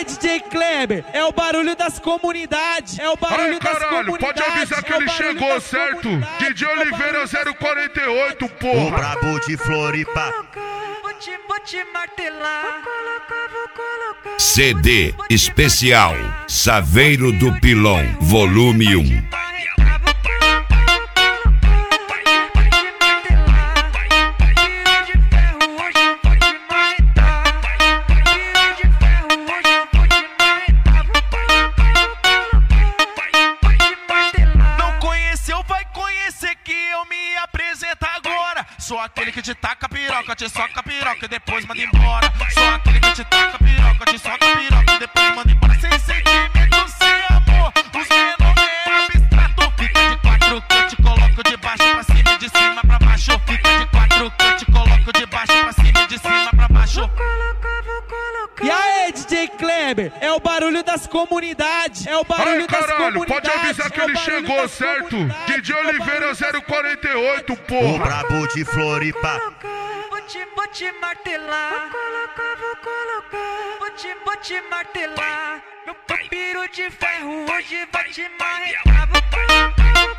aí, DJ Kleber, é o barulho das comunidades. É o barulho das comunidades. Pode avisar que ele chegou, certo? DJ Oliveira 048, porra. O brabo de Floripa. Vou te martelar. CD especial Saveiro do Pilão, volume 1. Não conheceu, vai conhecer que eu me apresento agora. Sou aquele que te taca piroca, te soca piroca e depois manda embora. Sou aquele que te taca piroca, te soca piroca e depois manda embora. Sem sentimento, sem amor, os menores é abstrato. Fica de quatro que eu te coloco de baixo pra cima e de cima pra baixo. Fica de quatro que eu te coloco de baixo pra cima e de cima pra baixo. Vou colocar. E aí, DJ Kleber, é o barulho das comunidades. É o barulho das comunidades. Pode avisar que ele chegou, certo? DJ Oliveira 048, O porra. brabo de Floripa. Vou te martelar. Vou colocar. Vou te martelar. Meu piro de ferro hoje vai te marretar.